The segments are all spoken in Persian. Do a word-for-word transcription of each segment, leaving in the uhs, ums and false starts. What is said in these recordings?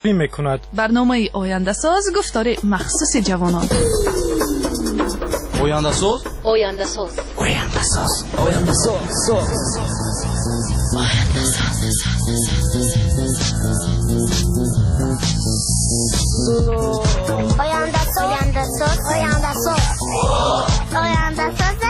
میکند. برنامه آینده ساز گفتار مخصوص جوانان. آینده ساز آینده ساز آینده ساز آینده ساز آینده ساز آینده ساز آینده ساز آینده ساز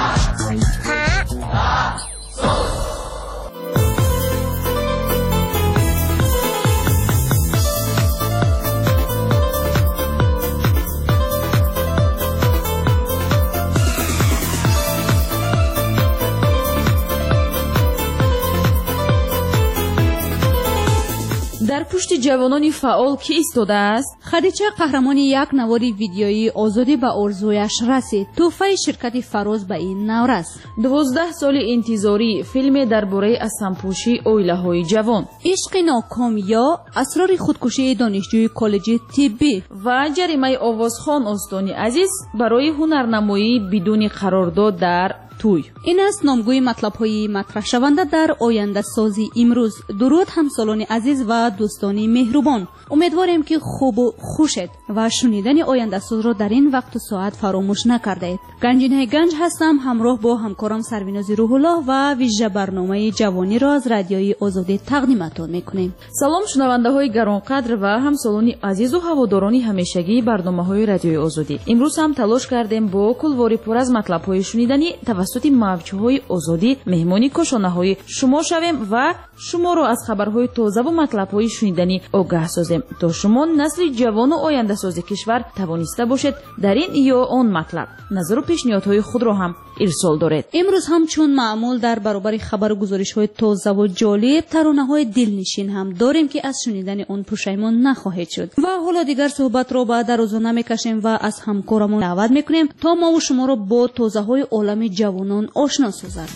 در پشت جوانان فعال کی ایستاده است؟ خدیجه قهرمان یک نوار ویدیویی آزادی به آرزویش رسید. تحفه شرکت فراز به این نورست. دوازده سال انتظاری فیلم درباره اسمپوشی اویله‌های جوان، عشق ناکام یا اسرار خودکشی دانشجوی کالج طبی و جریمه آوازخوان استانی عزیز برای هنرنمایی بدون قرارداد در توی. این است نامگوی مطلب‌های مطرح شونده در آینده سازی امروز. درود همسالان عزیز و دوستان مهربان، امیدواریم که خوب و خوشید و شنیدن آینده ساز را در این وقت و ساعت فراموش نکردید. گنجینه گنج هستم، همراه با همکارم سرویناز روح الله و ویژه برنامه جوانی را از رادیوی آزادی تقدیمتان میکنیم. سلام شنونده‌های گرانقدر و همسالان عزیز و هواداران همیشگی برنامه‌های رادیوی آزادی. امروز هم تلاش کردیم با کلواری پر از مطلب‌های شنیدنی توسط موجهای آزادی مهمانی کشانه‌های شما شویم و شما را از خبرهای تازه و مطلب‌های شنیدنی آگاه سازیم تا شما نسل جوان و آینده ساز کشور توانسته باشید در این یا آن مطلب نظر و پیشنهادهای خود را هم ارسال دارید. امروز هم چون معمول در برابر خبر و گزارش‌های تازه و جالب ترانه‌های دلنشین هم داریم که از شنیدن آن پشیمان نخواهید شد. و حالا دیگر صحبت را به درازا نمی‌کشیم و از همکارمون دعوت می‌کنیم تا ما و شما را با تازه‌های عالم جوانان آشنا سازد.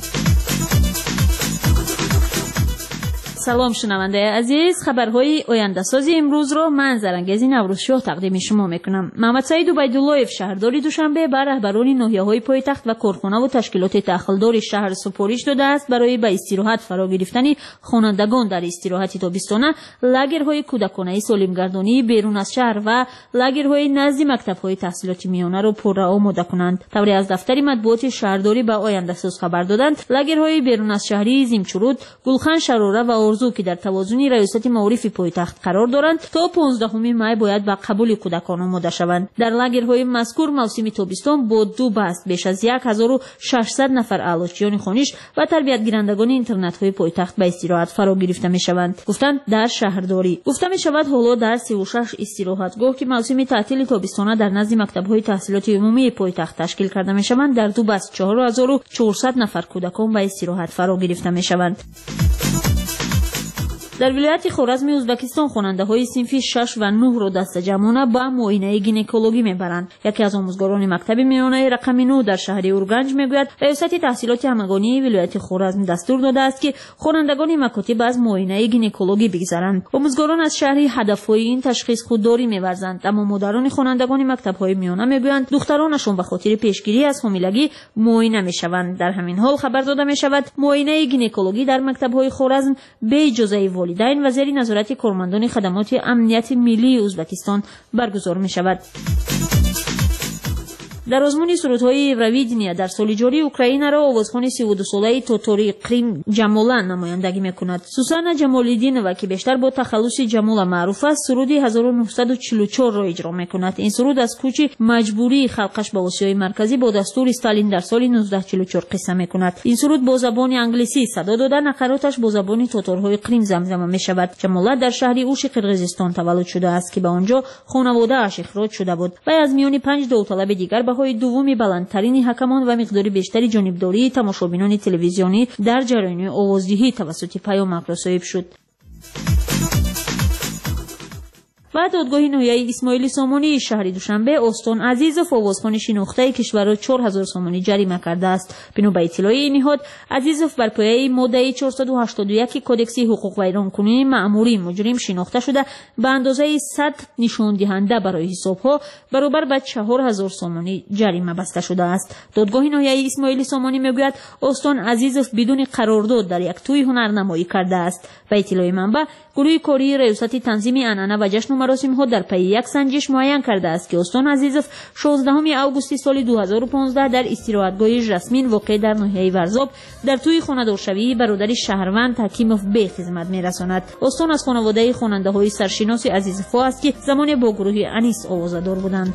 سلام شنونده عزیز، خبرهای آینده سازی امروز رو من زرنگز نوروز شاه تقدیم شما میکنم. محمد سعید عبیداللهیف شهرداری دوشنبه به رهبران ناحیه‌های پایتخت و کارخانه و تشکیلات داخلدار شهر سپارش داده است برای به استراحت فرا گرفتن خوانندگان در استراحت تابستانه لاگرهای کودکانه سالمگردانی بیرون از شهر و لاگرهای نزد مکتب‌های تحصیلات میانه را پر آماده کنند. طوری از دفتر مطبوعات شهرداری به آینده ساز خبر دادند لاگرهای بیرون از شهری زیمچرود، گلخان شراره و که در توازن ریاست معارف پایتخت قرار دارند تا پانزدهم می باید به قبول کودکان آماده شوند. در لاگرهای مذکور موسم تابستان با دو بست بیش از هزار و ششصد نفر اعلاشیان خوانش و تربیت گیرندگان اینترنت های پایتخت به استراحت فرا گرفته می شوند. گفتند در شهرداری گفته می شود حالا در سی و شش استراحتگاه که موسم تعطیل تابستانه در نزد مکتب های تحصیلات عمومی پایتخت تشکیل کرده می شوند در دو بست چهار هزار و چهارصد نفر کودکان به استراحت فرا گرفته می شوند. در ولایت خوارزم ازبکستان خواننده‌های صنف شش و نه را دست جمعانه با معاینه گینکولوژی میبرند. یکی از آموزگاران مکتب میانه رقم نه در شهر اورگنج میگوید ریاست تحصیلات همگانی ولایت خوارزم دستور داده است که خوانندگان مکاتب از معاینه گینکولوژی بگذرند. آموزگاران از شهر هدفهای این تشخیص خودداری می‌ورزند، اما مدیران خوانندگان مکتب‌های میانه میگویند دخترانشان به خاطر پیشگیری از حاملگی معاینه میشوند. در همین حال خبر داده میشود معاینه گینکولوژی در مکتب‌های خوارزم به اجازه والدین و زیر نظارت کارمندان خدمات امنیت ملی ازبکستان برگزار می شود. در آزمون سرودهای اورویدنیا در سال جاری اوکراین را آوازخوان سی و دو ساله تاتاری قریم جمالا نمایندگی میکند. سوسانا جمالیدینова که بیشتر با تخلص جمالا معروف است سرود هزار و نهصد و چهل و چهار را اجرا میکند. این سرود از کوچ مجبوری خلقش به آسیای مرکزی با دستور استالین در سال نوزده چهل و چهار قصه میکند. این سرود با زبان انگلیسی صدا داده نقراتش با زبان تاتارهای قریم زمزمه میشود. جمالا در شهر اوش قرقیزستان تولد شده است که به آنجا خانواده اش اخراج شده بود و از میان پنج داوطلب دیگر های دومی بلندترین حکمان و مقدار بیشتری جانبداری تماشابینان تلویزیونی در جریان آوازدهی توسط پیامک رسانید شد. و دادگاه ناحیه اسماعیل سامانی شهر دوشنبه استان عزیزوف و وزخان شناخته کشور را چهار هزار سامانی جریمه کرده است. بنا به اطلاع این نهاد، عزیزوف بر پایه ماده چهارصد و هشتاد و یک کدکس حقوق ویرانکنی مأموری مجرم شناخته شده به اندازه صد نشان دهنده برای حسابها برابر به چهار هزار سامانی جریمه بسته شده است. دادگاه ناحیه اسماعیل سامانی میگوید استان عزیزوف بدون قرارداد در یک توی هنرنمایی کرده است. به اطلاع منبع، گروه کاری ریاست تنظیم عنعنه و جشن و مراسم ها در پی یک سنجش معین کرده است که استان عزیزوف شانزدهم اوگوست سال دو هزار و پانزده در استراحتگاه ژاسمین واقع در ناحیه ورزاب در توی خانه‌دارشویی برادر شهروند حکیموف به خدمت میرساند. استان از خانواده خواننده های سرشناس عزیزوف است که زمان با گروه انیس آوازه‌دار بودند.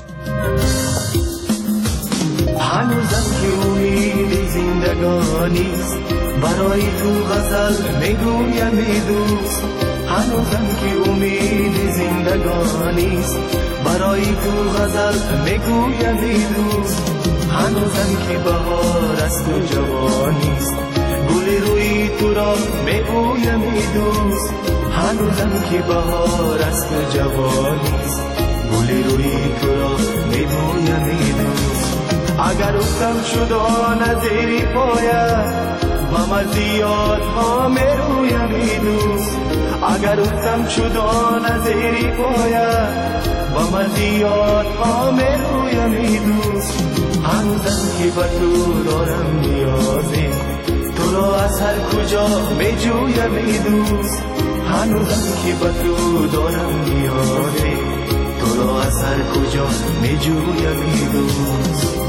هنوزم که امید زندگانیست برای تو غزل میگویم ای دوست. هنوزم که امید زندگانیست برای تو غزل میگویم ای دوست. هنوزم که بهار است و جوانیست گل روی تو را میگویم ای دوست. هنوزم که بهار است و جوانیست گل روی تو را میگویم ای دوست. اگر افتم شد آن زیر پایت و من زیادها میرویم ای دوست. اگر افتم شد آن زیر پایت و من زیادها میرویم ای دوست. هنوزم که به تو دارم نیازی تو را از هر کجا میجویم ای دوست. هنوزم که به تو دارم نیازی تو را از هر کجا میجویم ای دوست.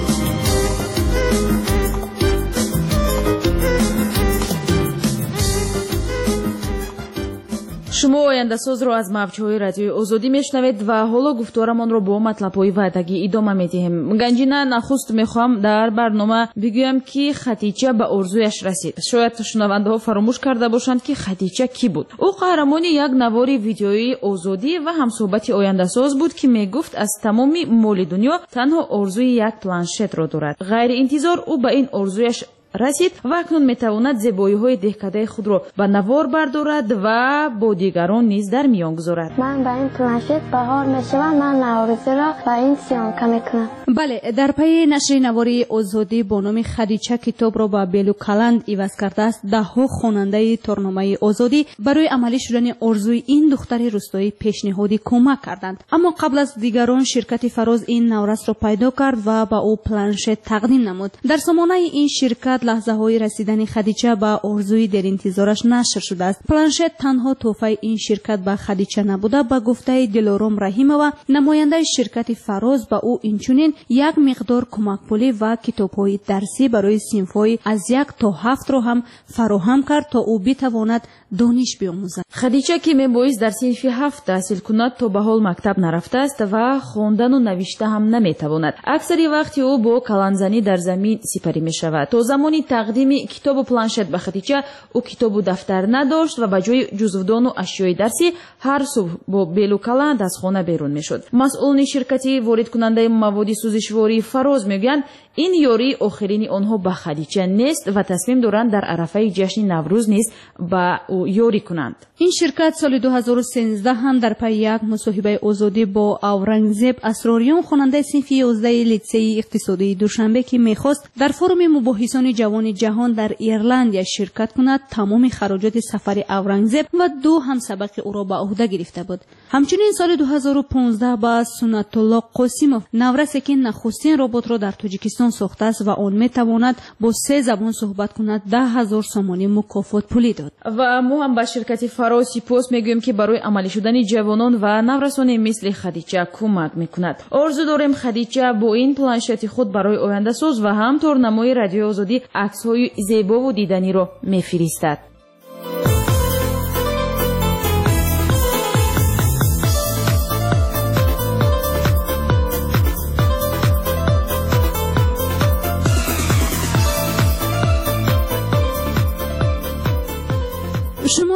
шумо ояндасозро аз мавҷҳои радиои озодӣ мешунавед ва ҳоло гуфторамонро бо матлабҳои ваъдагӣ идома медиҳем. ганҷина, нахуст мехоҳам дар барнома бигӯям ки хатича ба орзуяш расид. шояд шунавандаҳо фаромӯш карда бошанд ки хатича кӣ буд. ӯ қаҳрамони як навори видеои озодӣ ва ҳамсӯҳбати ояндасоз буд ки мегуфт аз тамоми моли дунё танҳо орзуи як планшетро дорад. ғайриинтизор ӯ ба ин орзуяш расид ва акнун метавонад зебоиҳои деҳкадаи худро ба навор бардорад ва бо дигарон низ дар миён гузорад. ман ба ин планшет баҳор мешавам, ман наворизиро ба ин сиёнка мекунам. бале, дар пайи нашри навори озодӣ бо номи хадича китобро ба белу каланд иваз кардааст. даҳҳо хонандаи торномаи озодӣ барои амалӣ шудани орзуи ин духтари рӯстоӣ пешниҳоди кӯмак карданд. аммо қабл аз дигарон ширкати Фароз ин наврасро пайдо кард ва ба ӯ планшет тақдим намуд. дар сомонаи ин ширкат лаҳзаҳои расидани хадича ба орзуи деринтизораш нашр шудааст. планшет танҳо тӯҳфаи ин ширкат ба хадича набуда, ба гуфтаи Дилором Раҳимова, намояндаи ширкати Фароз, ба ӯ инчунин як миқдор кӯмакпулӣ ва китобҳои дарсӣ барои синфҳои аз як то ҳафтро ҳам фароҳам кард, то ӯ битавонад дониш биомӯзад. хадича ки мебоист дар синфи ҳафт таҳсил кунад, то ба ҳол мактаб нарафтааст ва хондану навишта ҳам наметавонад. аксари вақти ӯ бо каланзанӣ дар замин сипарӣ мешавад. то замони тақдими китобу планшет ба хатича ӯ китобу дафтар надошт ва ба ҷои ҷузвдону ашёи дарсӣ ҳар субҳ бо белу каланд аз хона берун мешуд. масъулини ширкати воридкунандаи маводи сӯзишвории Фароз мегӯянд, ин ёрии охирини онҳо ба хадича нест ва тасмим доранд дар арафаи ҷашни наврӯз низ ба ӯ ёрӣ кунанд. ин ширкат соли ду ҳазору сенздаҳ ҳам дар пайи як мусоҳибаи озодӣ бо Аврангзеб Асрориён, хонандаи синфи ёздаҳи литсеи иқтисодии Душанбе, ки мехост дар форуми мубоҳисони ҷавони ҷаҳон дар Ирландия ширкат кунад, тамоми хароҷоти сафари Аврангзеб ва ду ҳамсабақи ӯро ба уҳда гирифта буд. ҳамчунин соли ду ҳазору понздаҳ ба Сунатулло Қосимов, наврасе ки нахустин роботро дар Тоҷикистон сохтааст ва он метавонад бо се забон суҳбат кунад, даҳ ҳазор сомонӣ мукофот пулӣ дод. ва мо ҳам ба ширкати Фароз сипос мегӯем ки барои амалӣ шудани ҷавонон ва наврасоне мисли хадича кӯмак мекунад. орзу дорем хадича бо ин планшети худ барои ояндасоз ва ҳам торнамои радиои озодӣ аксҳои зебову диданиро мефиристад. шумо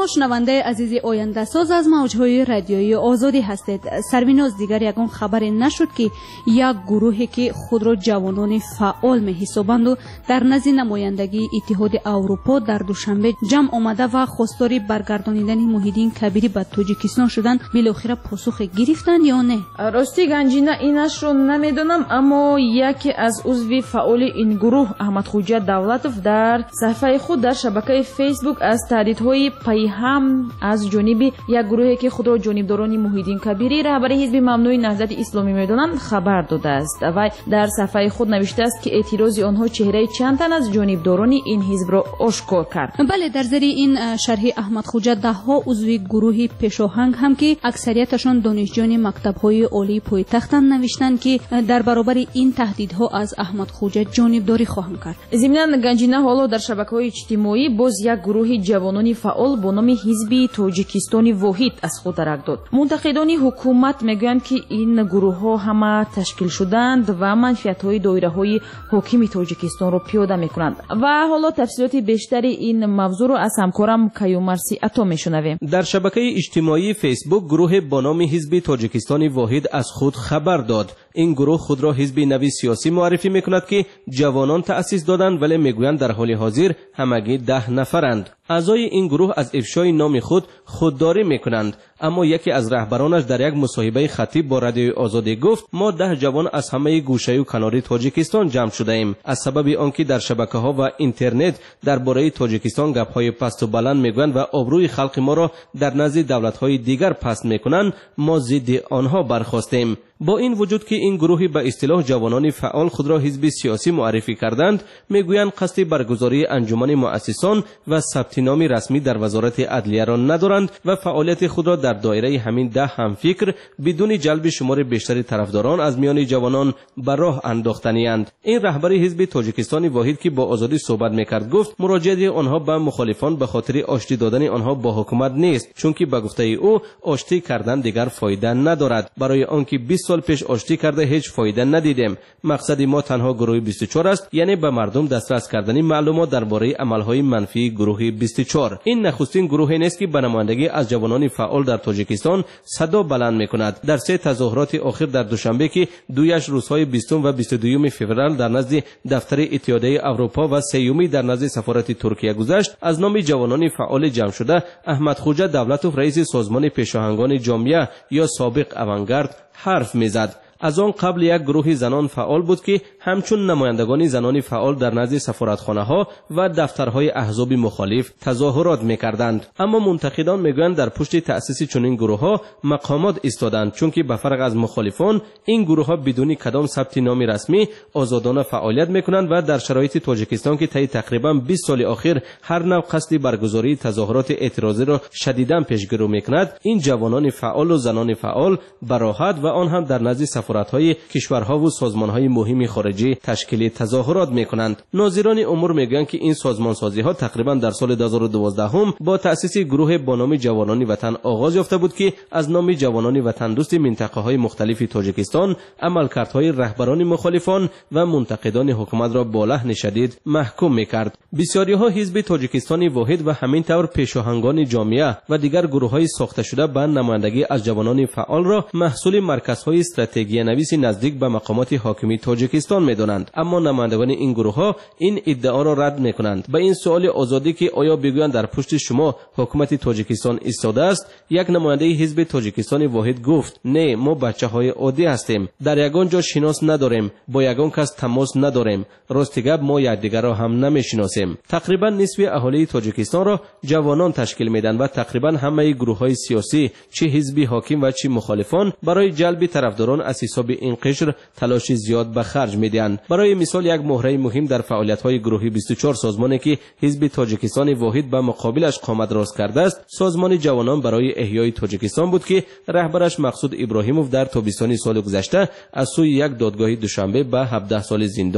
شما شنونده عزیز آینده ساز از موجهای رادیویی آزادی هستید. سربیناز دیگر یگان خبری نشد که یک گروهی که خود را جوانان فعال می حسابند و در نزد نمایندگی اتحاد اروپا در دوشنبه جمع آمده و خواستار برگردانیدن موحدین کبیری به تاجیکستان شدند، بالاخره پاسخ گرفتند یا نه؟ راستی گنجینه اینش رو نمیدونم، اما یکی از عضو فعال این گروه احمدخوجا دولتوف در صفحه خود در شبکه فیسبوک از تهدیدهای پیهم از جانب یک گروهی که خود را جانبداران موحدین کبیری رهبر حزب ممنوع نهضت اسلامی میدانند خبر داده است و در صفحه خود نوشته است که اعتراض آنها چهره چند تن از جانبداران این حزب را آشکار کرد. بله، در زیر این شرح احمدخوجا ده ها عضو گروه پیشاهنگ هم که اکثریتشان دانشجویان مکتب‌های عالی پایتختند نوشتند که در برابر این تهدیدها از احمدخوجا جانبداری خواهند کرد. ضمن گنجینه حالا در شبکه‌های اجتماعی باز یک گروه جوانان فعال با نام حزب تاجیکستان واحد از خود درک داد. منتقدان حکومت میگویند که این گروه‌ها همه تشکیل شدند و منفعت‌های دایره‌های حاکم تاجیکستان را پیاده می‌کنند. و حالا تفصیلات بیشتری این موضوع را از همکارم کیومرسی عطا می‌شنویم. در شبکه اجتماعی فیسبوک گروه با نام حزب تاجیکستان واحد از خود خبر داد. این گروه خود را حزب نوی سیاسی معرفی می‌کند که جوانان تأسیس دادند، ولی میگویند در حال حاضر همگی ده نفرند. اعضای این گروه از افشای نام خود خودداری میکنند، اما یکی از رهبرانش در یک مصاحبه خطی با رادیوی آزادی گفت ما ده جوان از همه گوشه و کنار تاجیکستان جمع شده ایم. از سبب آنکه در شبکه‌ها و اینترنت درباره تاجیکستان گپ‌های پست و بلند میگویند و آبروی خلق ما را در نزد دولت‌های دیگر پست میکنند، ما ضد آنها برخاستیم. با این وجود که این گروهی به اصطلاح جوانان فعال خود را حزب سیاسی معرفی کردند، میگویند قصد برگزاری انجمن مؤسسان و ثبت نام رسمی در وزارت عدلیه را ندارند و فعالیت خود را در دایره همین ده همفکر بدون جلب شمار بیشتر طرفداران از میان جوانان به راه انداختنی‌اند. این رهبر حزب تاجیکستان واحد که با آزادی صحبت میکرد گفت مراجعه آنها به مخالفان به خاطر آشتی دادن آنها با حکومت نیست، چون که به گفته او آشتی کردن دیگر فایده ندارد. برای آنکه بیست سال پیش آشتی کرده هیچ فایده ندیدیم. مقصد ما تنها گروه بیست و چهار است، یعنی به مردم دسترس کردن معلومات درباره عملهای منفی گروه بیست و چهار. این نخستین گروهی نیست که به نمایندگی از جوانان فعال در تاجیکستان صدا بلند میکند. در سه تظاهرات اخیر در دوشنبه که دویش روزهای بیستم و بیست و دوم فوریه در نزد دفتر اتحادیه اروپا و سیومی در نزد سفارت ترکیه گذشت، از نام جوانان فعال جمع شده احمدخوجا دولتوف رئیس سازمان پیشاهنگان جامعه یا سابق اوانگارد حرف میزد. از آن قبل یک گروه زنان فعال بود که همچون نمایندگان زنان فعال در نزد سفارتخانه‌ها و دفترهای احزاب مخالف تظاهرات می‌کردند. اما منتقدان میگویند در پشت تأسیس چنین گروه‌ها مقامات ایستادند، چون که به فرق از مخالفان این گروه‌ها بدون کدام ثبت نام رسمی آزادانه فعالیت می‌کنند و در شرایط تاجیکستان که طی تقریباً بیست سال اخیر هر نوع قصد برگزاری تظاهرات اعتراضی را شدیداً پیشگیری می‌کند، این جوانان فعال و زنان فعال براحت و آن هم در نزد سفارت‌های کشورها و سازمان‌های مهم خارجی تشکیل تظاهرات می‌کنند. ناظران امور میگویند که این سازمانسازی‌ها تقریباً در سال دو هزار و دوازده هم با تأسیس گروه با نام جوانان وطن آغاز یافته بود که از نام جوانان وطن دوست منطقه‌های مختلف تاجیکستان عملکردهای رهبران مخالفان و منتقدان حکومت را با لحن شدید محکوم می‌کرد. بسیاری‌ها حزب تاجیکستان واحد و همینطور پیشاهنگان جامعه و دیگر گروه‌های ساخته شده به نمایندگی از جوانان فعال را محصول مرکزهای استراتژی نویس نزدیک به مقامات حاکمی تاجیکستان می‌دانند. اما نمایندگان این گروه‌ها این ادعا را رد می‌کنند. به این سوال آزادی که آیا بگویند در پشت شما حکومت تاجیکستان ایستاده است، یک نماینده حزب تاجیکستان واحد گفت نه، ما بچه‌های عادی هستیم، در یگان جا شناس نداریم، با یگان کس تماس نداریم، راست گپ ما یکدیگر را هم نمی‌شناسیم. تقریبا نصف اهالی تاجیکستان را جوانان تشکیل میدن و تقریبا همه گروه‌های سیاسی چه حزبی حاکم و چه مخالفان برای جلب طرفداران از حساب این قشر تلاش زیاد به خرج میدهند. برای مثال یک مهره مهم در فعالیت‌های گروه بیست و چهار سازمانی که حزب تاجیکستان واحد به مقابلش قامت راست کرده است، سازمان جوانان برای احیای تاجیکستان بود که رهبرش مقصود ابراهیموف در تابستان سال گذشته از سوی یک دادگاه دوشنبه به هفده سال زندان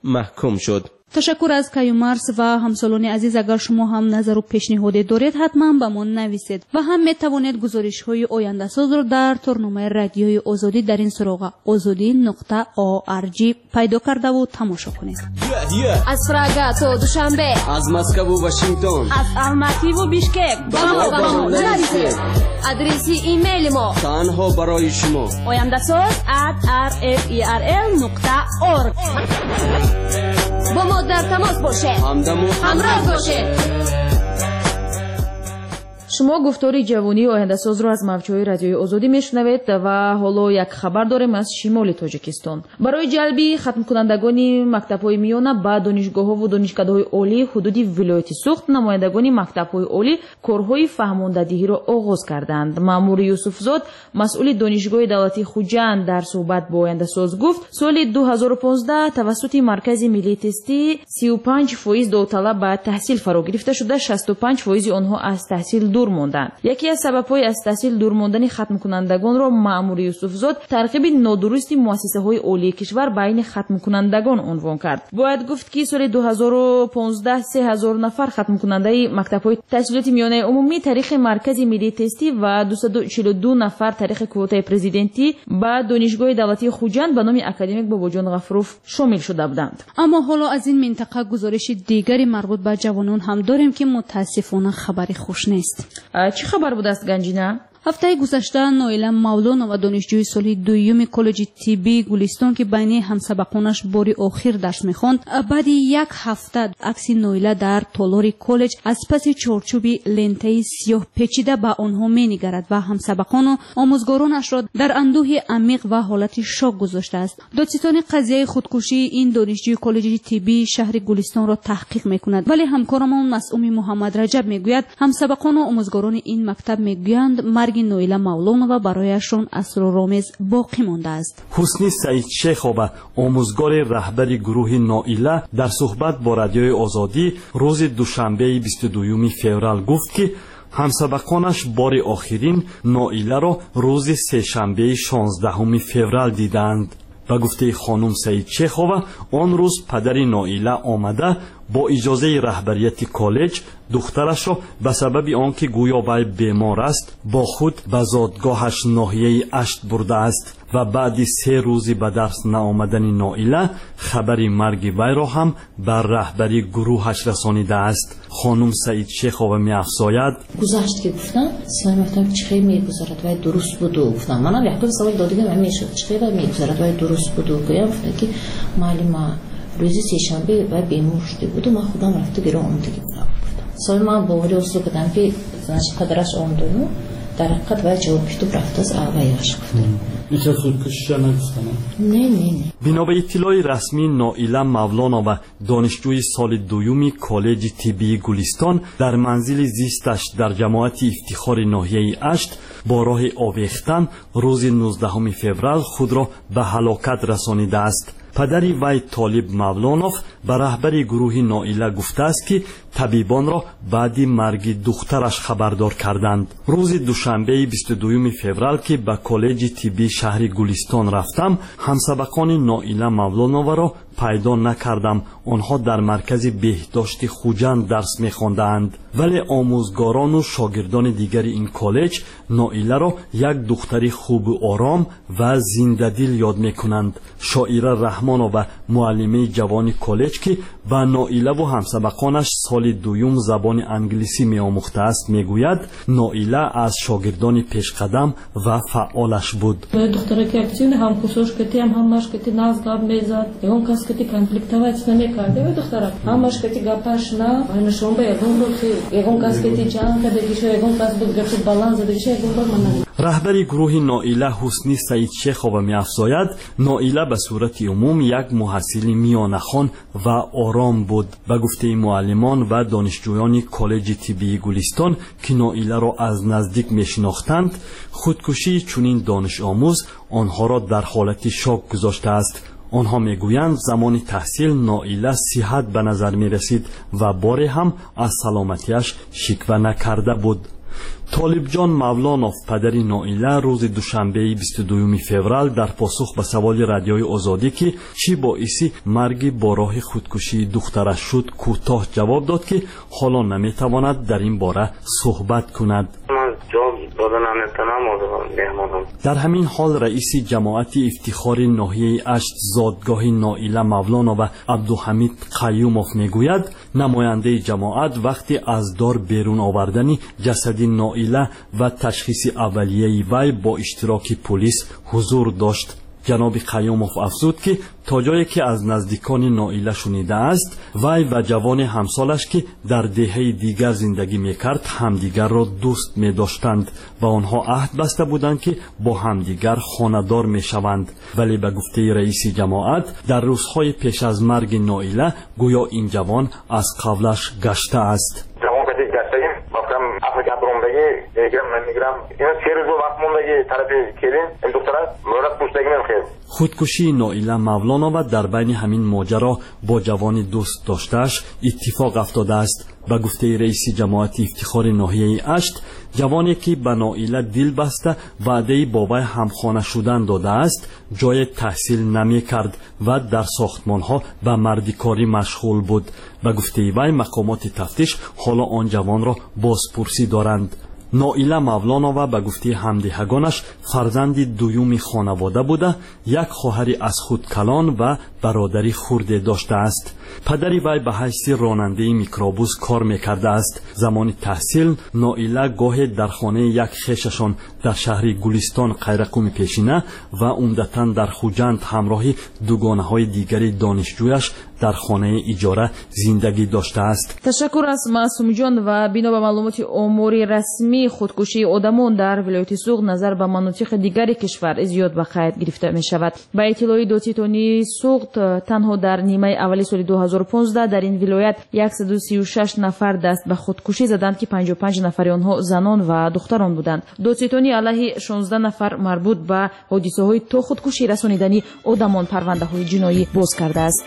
محکوم شد. تشکر از کیومرس و همسالان عزیز. اگر شما هم نظر و پیشنهادی دارید حتما به ما نویسید و هم میتوانید گزارش های آینده ساز رو در تورنمه رادیوی آزادی در این سراغ آزادی نقطه او ار جی پیدا کرده و تماشا کنید. از فراگا تا دوشنبه، از مسکو و واشنگتن، از الماتی و بیشکک با ما با ما نویسید. آدرس ایمیل ما تنها برای شما آینده ساز ات آر اف ای آر ال نقطه اورگ. با ما در تماس باشه، همدم و همراه باشه. شما گفتاری جوانی و آینده ساز رو از موجهای رادیوی آزادی میشنوید و حالا یک خبر داریم از شمال تاجیکستان. برای جلبی ختم کنندگان مکتب‌های میانه با دانشگاه‌ها و دانشکده‌های عالی حدودی ولایت سوخت، نمایندگان مکتب‌های عالی کارهای فهماندهی را آغاز کردند. مأمور یوسفزاد مسئول دانشگاه دولتی خوجند در صحبت با آینده ساز گفت سال دو هزار و پانزده توسط مرکز ملی تستی سی و پنج فیصد داوطلب به تحصیل فرا گرفته شده، شصت و پنج فیصد آنها از تحصیل دور ماندند. یکی از سبب‌های از تحصیل دور ماندن ختم کنندگان را مأمور یوسفزاد ترغیب نادرست مؤسسه‌های عالی کشور بین ختم کنندگان عنوان کرد. باید گفت که سال دو هزار و پانزده سه هزار نفر ختم کننده مکتب‌های تحصیلات میانه عمومی طریق مرکز ملی تستی و دویست و چهل و دو نفر طریق کوتای پرزیدنتی با دانشگاه دولتی خوجند به نام اکادمیک باباجان غفروف شامل شده بودند. اما حالا از این منطقه گزارش دیگری مربوط به جوانان هم داریم که متاسفانه خبری خوش نیست. چه خبر بود است گنجینه؟ هفته گذشته نایله مولانا و دانشجوی سال دوم کالج طبی گلستان که بین همسبقانش باری آخر درس می‌خواند، بعد یک هفته عکس نایله در تالار کالج از پس چارچوبی لنته سیاه پیچیده به آنها می‌نگرد و همسبقان و آموزگارانش را در اندوه عمیق و حالت شوک گذاشته است. دادستان قضیه خودکشی این دانشجوی کالج طبی شهر گلستان را تحقیق می‌کند، ولی همکارمان مسئول محمد رجب می‌گوید همسبقان و آموزگاران این مکتب می‌گویند مرگ نایله مولانا و برایشان اسرارآمیز باقی مانده است. حسنی سعید شیخوبه آموزگار رهبر گروه نایله در صحبت با رادیوی آزادی روز دوشنبه بیست و دوم فوریه گفت که همسبقانش بار آخرین نایله را روز سه‌شنبه شانزدهم فوریه دیدند. با گفته خانم سعید شیخوبه آن روز پدر نایله آمده با اجازه رهبریت کالج دخترش را به سبب آنکه گویا وی بیمار است با خود به زادگاهش ناحیه اشت برده است و بعد سه روزی به درس نآمدن نایله خبر مرگ وی را هم بر رهبری گروهش رسانیده است. خانم سعید شیخوبه می‌افزاید گذشت که گفتم سلام گفتم چه میگذرد و درست بود و گفتم منم یک سوال دادم همیشه چه میگذرد و درست بود و گفتم که معلم روزی سه‌شنبه و بیمار شده بود و من خودم رفته بیرون آمدگی بودم. سوال من با ولی اصول کردم که پدرش آمدن و در حقیقت و جواب پیشتو رفته از آقایش گفتم. ایچه خودکشی نگفتم؟ نه نه نه. بنا به اطلاع رسمی نایله مولانا و دانشجوی سال دوم کالج طبی گلستان در منزل زیستش در جماعت افتخار ناحیه اشت با راه آویختن روز نوزدهم فوریه خود را به هلاکت رسانیده است. پدری وی طالب مولانوف به رهبر گروه نایله گفته است که طبیبان را بعد مرگ دخترش خبردار کردند. روز دوشنبه بیست و دوم فوریه که به کالج طبی شهر گلستان رفتم همسبقان نایله مولانوف را پیدا نکردم. آنها در مرکز بهداشت خوجند درس می‌خواندند، ولی آموزگاران و شاگردان دیگر این کالج نایله را یک دختری خوب و آرام و زنده‌دل یاد می‌کنند. شاعره رحمانو و معلمه جوان کالج که با نایله و همسبقانش سال دوم زبان انگلیسی می‌آموخته است میگوید نایله از شاگردان پیشقدم و فعالش بود. دختره که активно هم کوشش کرد هم همش که ناز گاب میزد اون کس که конфликтовать نمی‌کرد. دختره همش که گپش نه اینشون به اون رو که اون کس که جان کرد که اون کس بود گفت بالانس داشت اون من. رهبر گروه نایله حسنی سعید شیخوبه می‌افزاید نایله به صورت عموم یک محصل میانه‌خوان و آرام بود. به گفته معلمان و دانشجویان کالج طبی گلستان که نایله را از نزدیک می‌شناختند خودکشی چنین دانش آموز آنها را در حالت شوک گذاشته است. آنها میگویند زمان تحصیل نایله صحت به نظر می رسید و باری هم از سلامتیش شکوه نکرده بود. طالب جان مولانوف پدری نائله روز دوشنبه بیست و دوم فوریه در پاسخ به سوال رادیوی آزادی که چی باعث مرگ با راه خودکشی دخترش شد کوتاه جواب داد که حالا نمیتواند در این باره صحبت کند. در همین حال رئیس جماعت افتخار ناحیه اشت زادگاه نائله مولانوف عبدالحمید قیوموف میگوید نماینده جماعت وقتی از دار بیرون آوردن جسد نائله و تشخیص اولیه وی با اشتراک پلیس حضور داشت. جناب قیوموف افزود که تا جایی که از نزدیکان نائله شنیده است وی و جوان همسالش که در دهه دیگر زندگی میکرد همدیگر را دوست میداشتند و آنها عهد بسته بودند که با همدیگر خانه‌دار میشوند، ولی به گفته رئیس جماعت در روزهای پیش از مرگ نائله گویا این جوان از قبلش گشته است. خودکشی نائله مولانوف در بین همین ماجرا با جوان دوست داشته‌اش اتفاق افتاده است. به گفته رئیس جماعت افتخار ناحیه اشت جوانی که به نائله دل بسته وعده با وی همخانه شدن داده است جای تحصیل نمی کرد و در ساختمان ها به مردکاری مشغول بود. به گفته وی مقامات تفتیش حالا آن جوان را بازپرسی دارند. نائله مولانوف به گفته همدهگانش فرزند دوم خانواده بوده، یک خواهر از خود کلان و برادری خرد داشته است. پدری وی به حیث راننده میکروبوس کار میکرده است. زمان تحصیل نائله گاهی در خانه یک خویششان در شهر گلستان قیرقوم پیشینه و عمدتاً در خوجند همراه دوگانه های دیگری دانشجویش در خانه اجاره زندگی داشته است. تشکر از معصوم جان و بنا به معلومات امور رسمی خودکشی آدمان در ولایت سوغد نظر به مناطق دیگر کشور زیاد به قید گرفته می شود. به اطلاع دادستانی سوغد تنها در نیمه اولی سال دو هزار و پانزده در این ولایت صد و سی و شش نفر دست به خودکشی زدند که پنجاه و پنج نفر آنها زنان و دختران بودند. دادستانی علیه شانزده نفر مربوط به حادثه های تو خودکشی رسانیدنی آدمان پرونده های جنایی باز کرده است.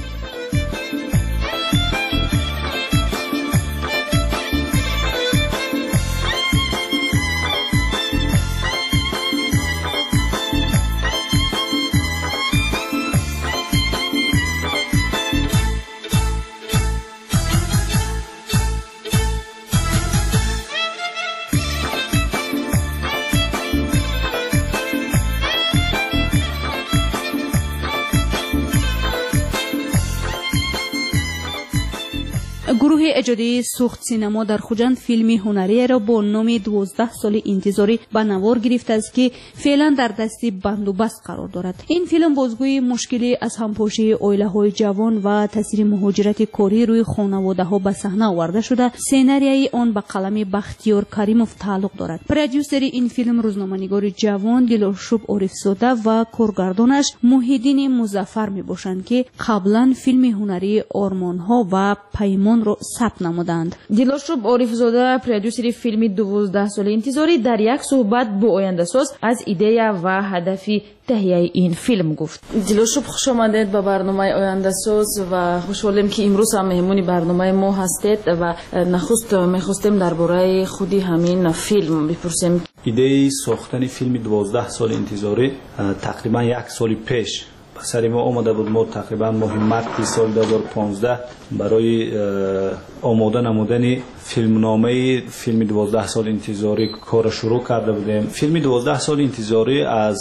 گروه اجادی سوخت سینما در خوجند فیلم هنری را با نام دوازده سال انتظاری به نوار گرفته است که فعلا در دستی بندوبست قرار دارد. این فیلم بازگوی مشکلی از همپاشی عائله‌های جوان و تاثیر مهاجرت کاری روی خانواده‌ها به صحنه آورده شده. سناریوی آن به قلم بختیار کریموف تعلق دارد. پرودیوسر این فیلم روزنامه‌نگار جوان دلارشوب عارف‌زاده و کارگردانش محیدین مظفر میباشند که قبلا فیلم هنری آرمان‌ها و پیمان را ثبت نمودند. دلارشوب عارف‌زاده پرودیوسر فیلم دوازده سال انتظاری در یک صحبت با آینده ساز از ایده و هدف تهیه این فیلم گفت. دلارشوب خوش آمدید به برنامه آینده ساز و خوشحالیم که امروز هم مهمون برنامه ما هستید و نخست می‌خواستیم درباره خودی همین فیلم بپرسیم. ایده ساختن فیلم دوازده سال انتظاری تقریبا یک سال پیش سر ما آمده بود. ما تقریبا ماه مارس سال دو هزار و پانزده برای آماده نمودن فیلمنامه فیلم دوازده سال انتظاری کار شروع کرده بودیم. فیلم دوازده سال انتظاری از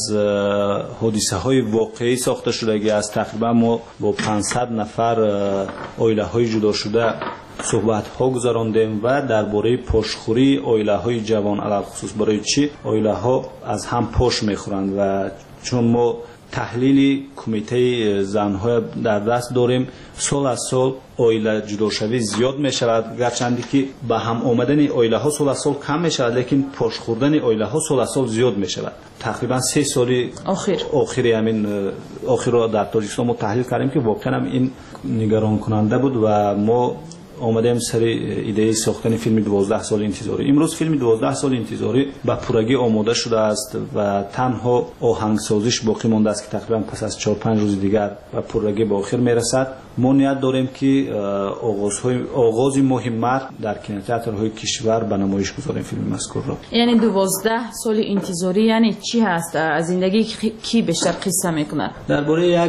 حادثه های واقعی ساخته شده است. تقریبا ما با پانصد نفر عائله های جدا شده صحبت ها گذراندیم و درباره پاشخوری عائله های جوان، علاوه خصوص برای چی عائله ها از هم پاش میخورند و چون ما تحلیل کمیته زن‌ها در دست داریم، سال از سال عائله جداشوی زیاد می شود، گرچند که به هم آمدن عائله ها سال از سال کم می شود، لیکن پاش خوردن عائله ها سال از سال زیاد می شود. تقریبا سه سال آخر آخری همین آخر را در تاجیکستان ما تحلیل کردیم که واقعا هم این نگران کننده بود و ما آمدیم سر ایده ساختن فیلم دوازده سال انتظاری. امروز فیلم دوازده سال انتظاری به پورگی آماده شده است و تنها آهنگسازیش باقی مانده است که تقریبا پس از چهار پنج روز دیگر به پورگی به آخر میرسد. ما نیت داریم که آغازهای آغاز مهم در کینوتئاترهای کشور به نمایش گذاریم فیلم مذکور را. یعنی دوازده سال انتظاری یعنی چی هست؟ از زندگی کی بیشتر قصه میکنه؟ درباره یک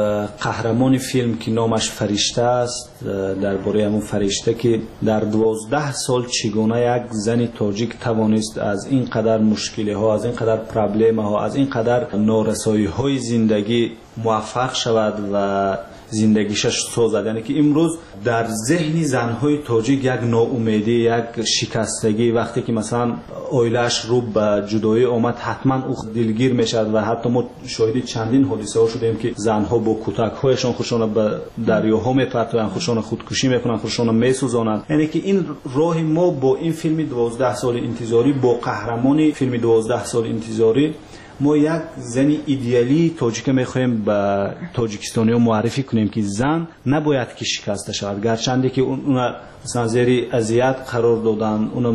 قهرمان فیلم که نامش فرشته است، درباره همون فرشته که در دوازده سال چگونه یک زن تاجیک توانست از این قدر مشکلی ها، از این قدر پرابلم ها، از این قدر نارسایی های زندگی موفق شود و زندگیشش سازد. یعنی که امروز در ذهن زنهای تاجیک یک ناامیدی، یک شکستگی، وقتی که مثلا اویلش رو به جدایی آمد حتما او دلگیر میشد و حتی ما شاهدی چندین حادثه ها شدیم که زنها با کتک هایشان خودشان به دریاها میپرتند، خودشان خودکشی میکنند، خودشان میسوزانند. یعنی که این راه ما با این فیلم دوازده سال انتظاری، با قهرمان فیلم دوازده سال انتظاری، ما یک زن ایدئالی تاجیک میخوایم به تاجیکستانی‌ها معرفی کنیم که زن نباید که شکسته شود، گرچه که اون مثلا زیر اذیت قرار دادن، اون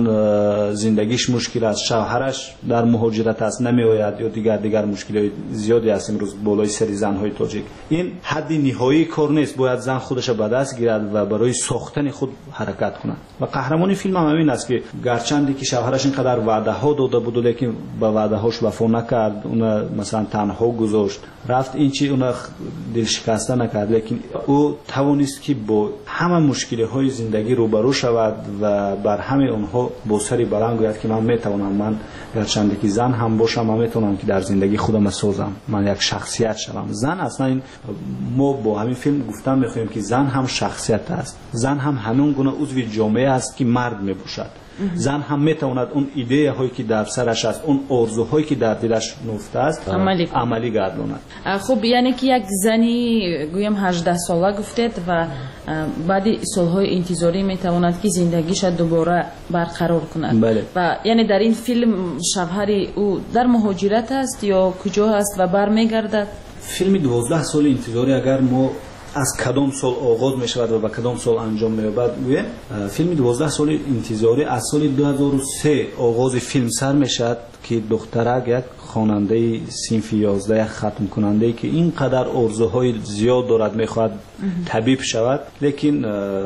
مثلا زندگیش مشکل است، شوهرش در مهاجرت است نمیآید یا دیگر دیگر مشکلات زیادی است امروز بالای سر زن‌های تاجیک. این حد نهایی کار نیست، باید زن خودش به دست گیرد و برای ساختن خود حرکت کند. و قهرمان فیلم هم همین است که گرچه که شوهرش اینقدر وعده ها داده بود لیکن به وعده هاش وفا نکرد، اون مثلا تنها گذاشت، رفت این چی اون دل شکسته نکرد، لیکن او توانست که با همه مشکل های زندگی روبرو شود و بر همه اونها با سری بلند گوید که من میتوانم، من گرچه که زن هم باشم، من میتونم که در زندگی خودم سازم، من یک شخصیت شوم. زن اصلا این ما با همین فیلم گفتن میخوایم که زن هم شخصیت است، زن هم همون گونه عضو جامعه است که مرد میباشد. زن هم میتواند اون ایده هایی که در سرش است، اون آرزوهایی که در دلش نفته است عملی, عملی گرداند. خب یعنی که یک زنی گویم هجده ساله گفتید و بعد سالهای انتظاری میتواند که زندگیش دوباره برقرار کند. بله. و یعنی در این فیلم شوهر او در مهاجرت است یا کجا است و برمیگردد؟ فیلم دوازده سال انتظاری اگر ما از کدام سال آغاز می شود و به کدام سال انجام می یابد، فیلم دوازده سال انتظاری از سال دو هزار و سه آغاز فیلم سر می شود که دخترک یک خواننده صنف یازده، یک ختم کننده که اینقدر آرزوهای زیاد دارد میخواهد طبیب شود، لیکن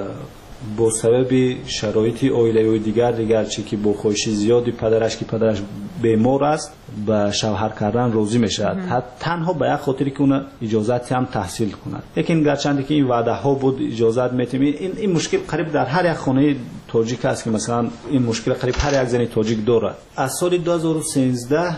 با سبب شرایط عائله‌ای دیگر دیگر چی که با خواهش زیادی پدرش که پدرش بیمار است به شوهر کردن راضی میشد، تنها به یک خاطری که اون اجازتی هم تحصیل کند. لیکن گرچه که این وعده ها بود اجازت میتیم، این این مشکل قریب در هر یک خانه تاجیک است که مثلا این مشکل قریب هر یک زن تاجیک دارد. از سال دو هزار و سیزده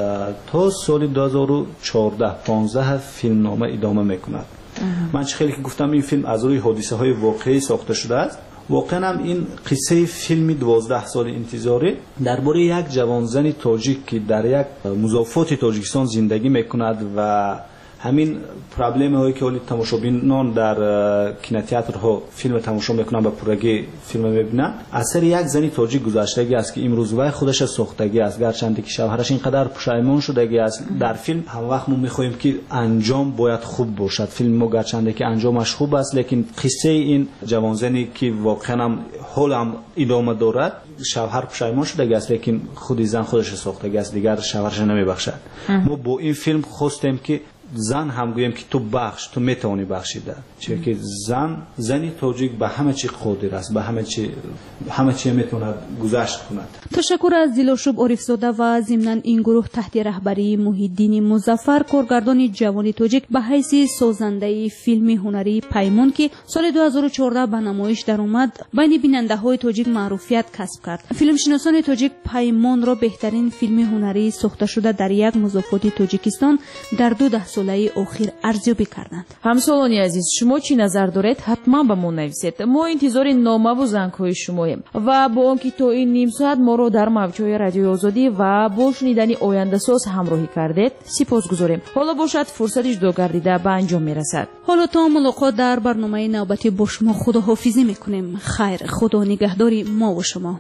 تا سال دو هزار و چهارده پانزده فیلم نامه ادامه میکند. من چه خیلی که گفتم این فیلم از روی حادثه های واقعی ساخته شده است. واقعا هم این قصه فیلم دوازده سال انتظاری درباره یک جوان زن تاجیک که در یک مضافات تاجیکستان زندگی میکند و همین پرابلم هایی که ولی تماشابینان در کینوتئاترها فیلم تماشا میکنن به پورگی فیلم میبینن، اثر یک زنی تاجیک گذشتگی است که امروز وای خودش ساختگی است، گرچه که شوهرش اینقدر پشیمان شدگی است. در فیلم هم وقت ما میخوایم که انجام باید خوب باشد، فیلم ما گرچه که انجامش خوب است لیکن قصه این جوان زنی که واقعا هم حال هم ادامه دارد، شوهر پشیمان شدگی است لیکن خود زن خودش ساختگی است، دیگر شوهرش نمیبخشد. ما با این فیلم خواستیم که زن هم گویم که تو بخش، تو میتوانی بخشیده، چون که زن زنی تاجیک به همه چی قادر است، به همه چی همه چی میتونه گذشت کند. تشکر از دلشوب عارفزاده و ضمن این گروه تحت رهبری محیدین مظفر، کارگردان جوان تاجیک به حیث سازنده فیلم هنری پیمان که سال دو هزار و چهارده به نمایش در آمد بین بیننده های تاجیک معروفیت کسب کرد. فیلم شناسان تاجیک پیمان را بهترین فیلم هنری ساخته شده در یک مضافات تاجیکستان در دو ده ساله اخیر ارزیابی کردند. همسالانی عزیز، شما چی نظر دارید؟ حتما به ما نویسید. ما انتظار نامه و زنگ‌های شماییم و با آنکه تا این نیم ساعت ما رو در موجهای رادیوی آزادی و با شنیدن آینده ساز همراهی کردید سپاسگزاریم. حالا باشد فرصتش دو گردیده به انجام میرسد. حالا تا ملاقات در برنامه نوبتی با شما خداحافظی میکنیم. خیر، خدا نگهداری ما و شما.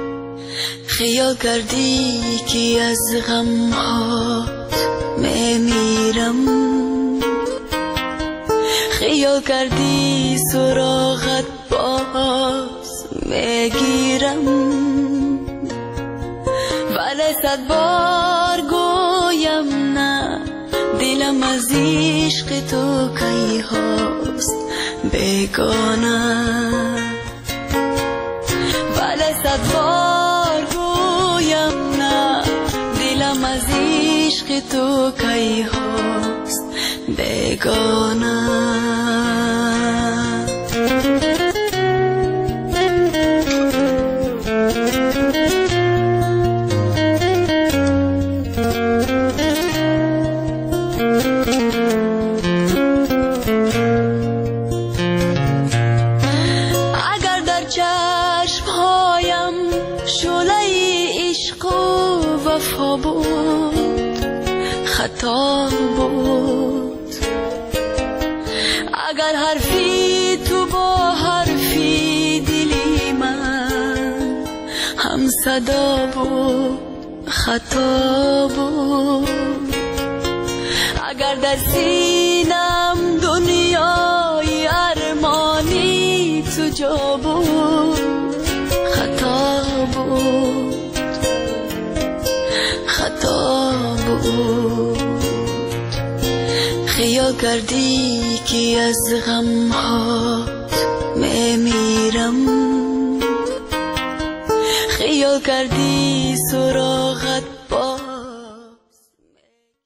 خیال کردی که از غم ها میمیرم، خیال کردی سراغت باز میگیرم، ولی صد بار گویم نه، دلم از عشق تو کی هاست، بیگانه ولی صد بار گویم نه دلم از عشق تو کی هست بیگانه خطا بود اگر حرفی تو با حرفی دلی من هم صدا بود خطا بود اگر در سینم دنیای ارمانی تو جا بود خطا بود خطا بود خیال کردی که از غم هات میمیرم خیال کردی سراغت